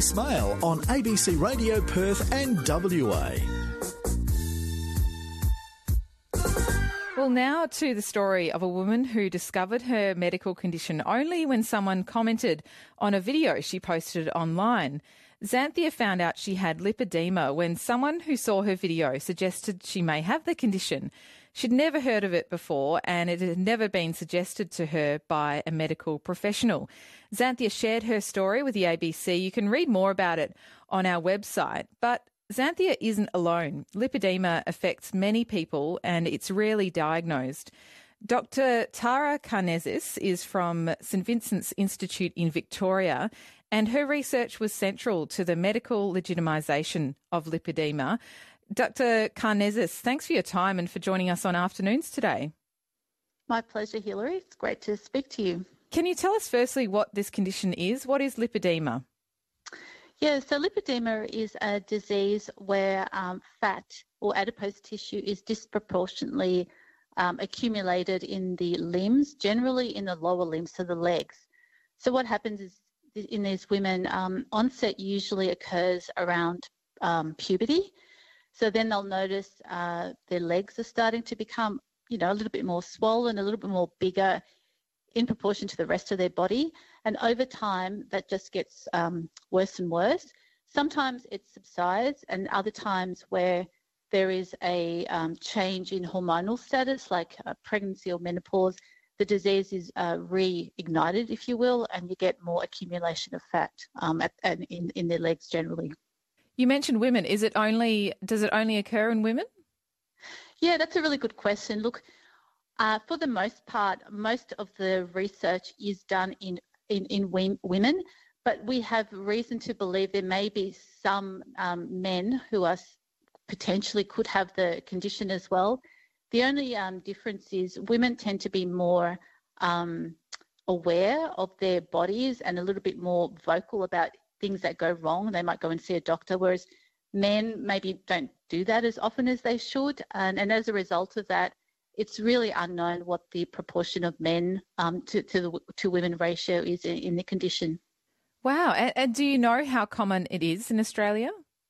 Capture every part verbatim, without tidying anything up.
Smale on A B C Radio Perth and W A. Well, now to the story of a woman who discovered her medical condition only when someone commented on a video she posted online. Xanthia found out she had lipedema when someone who saw her video suggested she may have the condition. She'd never heard of it before and it had never been suggested to her by a medical professional. Xanthia shared her story with the A B C. You can read more about it on our website. But Xanthia isn't alone. Lipedema affects many people and it's rarely diagnosed. Doctor Tara Karnezis is from St Vincent's Institute in Victoria, and her research was central to the medical legitimisation of lipedema. Doctor Karnezis, thanks for your time and for joining us on Afternoons today. My pleasure, Hilary. It's great to speak to you. Can you tell us firstly what this condition is? What is lipedema? Yeah, so lipedema is a disease where um, fat or adipose tissue is disproportionately um, accumulated in the limbs, generally in the lower limbs, so the legs. So what happens is in these women, um, onset usually occurs around um, puberty. So then they'll notice uh, their legs are starting to become, you know, a little bit more swollen, a little bit more bigger in proportion to the rest of their body. And over time, that just gets um, worse and worse. Sometimes it subsides, and other times where there is a um, change in hormonal status, like uh, pregnancy or menopause, the disease is uh, reignited, if you will, and you get more accumulation of fat um, at, at, in, in their legs generally. You mentioned women. Is it only, does it only occur in women? Yeah, that's a really good question. Look, uh, for the most part, most of the research is done in, in, in women, but we have reason to believe there may be some um, men who are potentially could have the condition as well. The only um, difference is women tend to be more um, aware of their bodies and a little bit more vocal about things that go wrong. They might go and see a doctor, whereas men maybe don't do that as often as they should. And, and as a result of that, it's really unknown what the proportion of men um, to, to the to women ratio is in, in the condition. Wow. And, and do you know how common it is in Australia?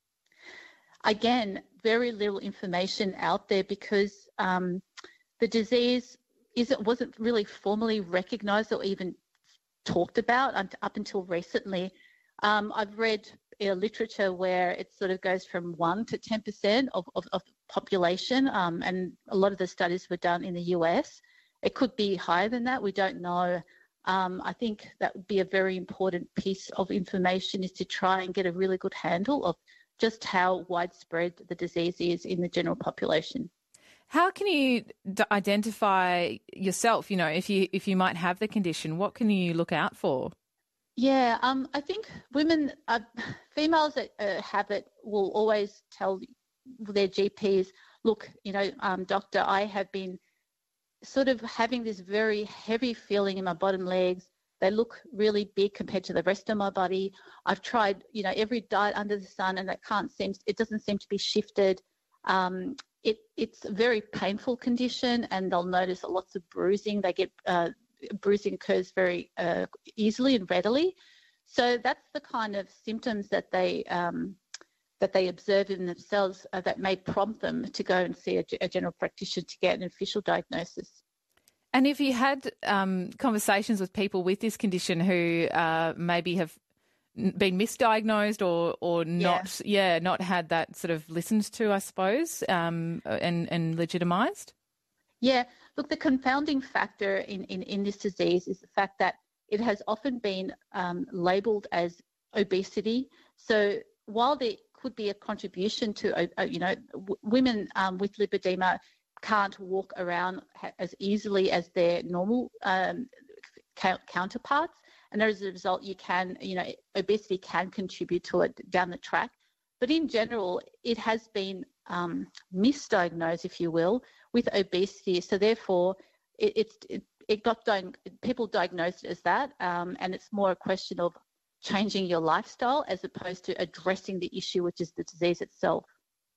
Again, very little information out there because um, the disease isn't, wasn't really formally recognised or even talked about up until recently. Um, I've read uh, literature where it sort of goes from one to ten percent of, of, of population, um, and a lot of the studies were done in the U S. It could be higher than that. We don't know. Um, I think that would be a very important piece of information is to try and get a really good handle of just how widespread the disease is in the general population. How can you d- identify yourself, you know, if you if you might have the condition? What can you look out for? Yeah, um, I think women, uh, females that uh, have it will always tell their G Ps, look, you know, um, doctor, I have been sort of having this very heavy feeling in my bottom legs. They look really big compared to the rest of my body. I've tried, you know, every diet under the sun and that can't seem, it doesn't seem to be shifted. Um, it, it's a very painful condition and they'll notice lots of bruising. They get, uh, bruising occurs very uh, easily and readily. So that's the kind of symptoms that they um, that they observe in themselves uh, that may prompt them to go and see a, a general practitioner to get an official diagnosis. And if you had um, conversations with people with this condition who uh, maybe have been misdiagnosed or or not, yeah. yeah, not had that sort of listened to, I suppose, um, and and legitimised. Yeah, look, the confounding factor in, in, in this disease is the fact that it has often been um, labelled as obesity. So while there could be a contribution to, uh, you know, w- women um, with lipedema can't walk around ha- as easily as their normal um, ca- counterparts. And as a result, you can, you know, obesity can contribute to it down the track. But in general, it has been um, misdiagnosed, if you will, with obesity. So therefore, it, it, it, it got di- people diagnosed as that, um, and it's more a question of changing your lifestyle as opposed to addressing the issue, which is the disease itself.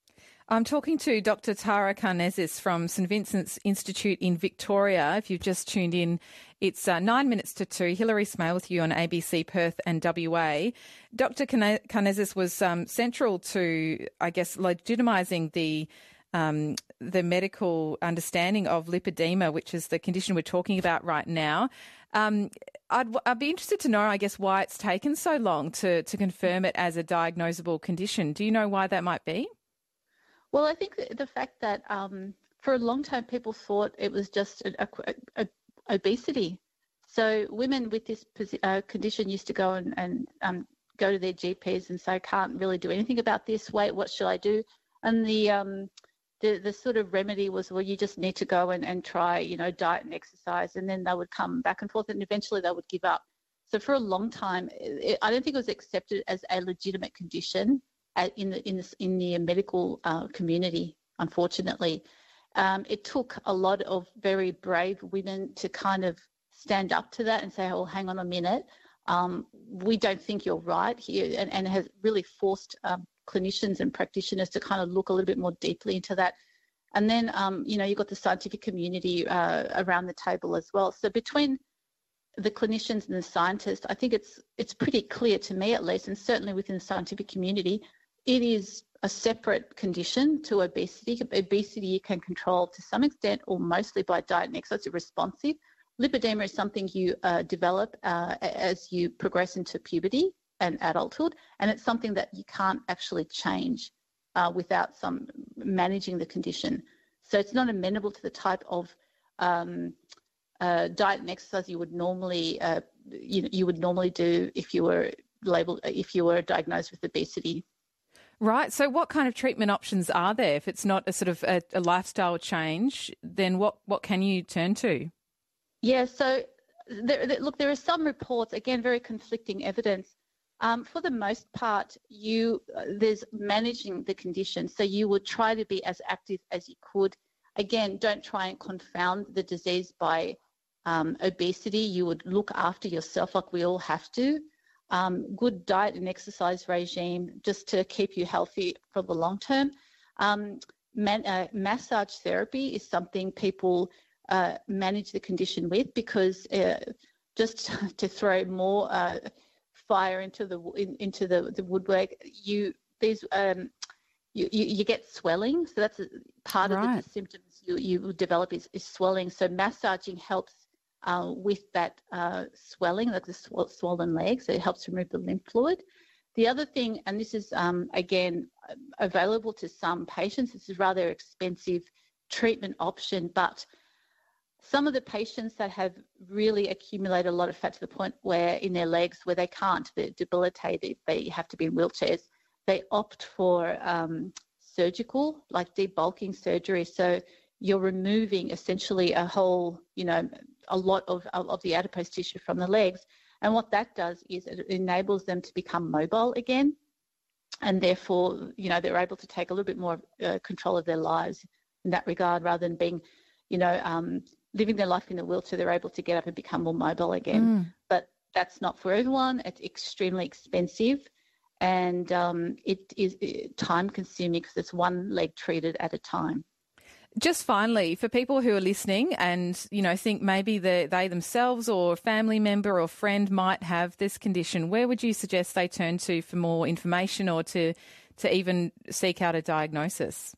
I'm talking to Doctor Tara Karnezis from St Vincent's Institute in Victoria. If you've just tuned in, it's uh, nine minutes to two. Hilary Smale with you on A B C Perth and W A. Doctor Karnezis was um, central to, I guess, legitimising the um, the medical understanding of lipedema, which is the condition we're talking about right now. Um, I'd, I'd be interested to know, I guess, why it's taken so long to, to confirm it as a diagnosable condition. Do you know why that might be? Well, I think the fact that um, for a long time people thought it was just a, a, a, obesity. So women with this uh, condition used to go and, and um, go to their G Ps and say, I can't really do anything about this weight, what should I do? And the um, the, the sort of remedy was, well, you just need to go and, and try, you know, diet and exercise, and then they would come back and forth and eventually they would give up. So for a long time, it, I don't think it was accepted as a legitimate condition in the in the, in the medical uh, community, unfortunately. Um, it took a lot of very brave women to kind of stand up to that and say, oh, hang on a minute, um, we don't think you're right here, and, and has really forced um, clinicians and practitioners to kind of look a little bit more deeply into that. And then, um, you know, you've got the scientific community uh, around the table as well. So between the clinicians and the scientists, I think it's it's pretty clear to me, at least, and certainly within the scientific community, it is a separate condition to obesity. Obesity you can control to some extent or mostly by diet and exercise. It's responsive. Lipedema is something you uh, develop uh, as you progress into puberty and adulthood, and it's something that you can't actually change uh, without some managing the condition. So it's not amenable to the type of um, uh, diet and exercise you would normally uh, you, you would normally do if you were labeled if you were diagnosed with obesity. Right. So what kind of treatment options are there? If it's not a sort of a, a lifestyle change, then what, what can you turn to? Yeah, so there, there, look, there are some reports, again, very conflicting evidence. Um, for the most part, you uh, there's managing the condition. So you would try to be as active as you could. Again, don't try and confound the disease by um, obesity. You would look after yourself like we all have to. Um, good diet and exercise regime just to keep you healthy for the long term. Um, man, uh, massage therapy is something people uh, manage the condition with, because uh, just to throw more uh, fire into the in, into the, the woodwork, you these um, you, you, you get swelling. So that's a, part right. of the symptoms you, you develop is, is swelling. So massaging helps Uh, with that uh, swelling, like the sw- swollen legs. It helps remove the lymph fluid. The other thing, and this is, um, again, available to some patients, this is rather expensive treatment option, but some of the patients that have really accumulated a lot of fat to the point where in their legs where they can't, they're debilitated, they have to be in wheelchairs, they opt for um, surgical, like debulking surgery. So you're removing essentially a whole, you know, a lot of, of the adipose tissue from the legs. And what that does is it enables them to become mobile again. And therefore, you know, they're able to take a little bit more uh, control of their lives in that regard, rather than being, you know, um, living their life in a wheelchair. They're able to get up and become more mobile again. Mm. But that's not for everyone. It's extremely expensive. And um, it is time consuming because it's one leg treated at a time. Just finally, for people who are listening and, you know, think maybe the, they themselves or a family member or friend might have this condition, where would you suggest they turn to for more information or to, to even seek out a diagnosis?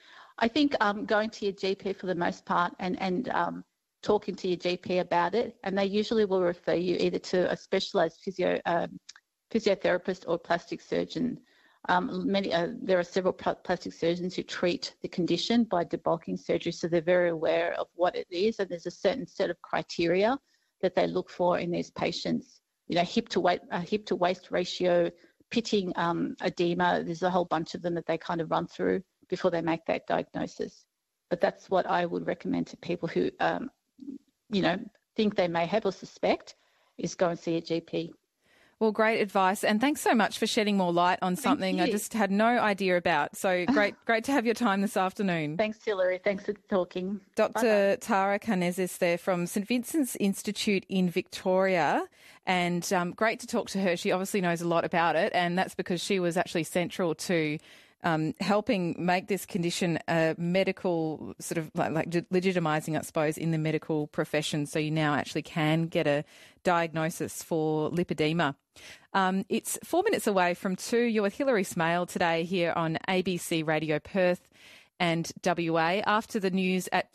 I think um, going to your G P for the most part and, and um, talking to your G P about it, and they usually will refer you either to a specialised physio, um, physiotherapist or plastic surgeon. Um, many, uh, there are several plastic surgeons who treat the condition by debulking surgery, so they're very aware of what it is, and there's a certain set of criteria that they look for in these patients. You know, hip to weight, uh, hip to waist ratio, pitting um, edema. There's a whole bunch of them that they kind of run through before they make that diagnosis. But that's what I would recommend to people who, um, you know, think they may have or suspect, is go and see a G P. Well, great advice, and thanks so much for shedding more light on something I just had no idea about. So great great to have your time this afternoon. Thanks, Hilary. Thanks for talking. Doctor Bye-bye. Tara Karnezis there from St Vincent's Institute in Victoria, and um, great to talk to her. She obviously knows a lot about it, and that's because she was actually central to um, helping make this condition a medical sort of like, like legitimising, I suppose, in the medical profession. So you now actually can get a diagnosis for lipedema. Um, it's four minutes away from two. You're with Hilary Smale today here on A B C Radio Perth and W A. After the news at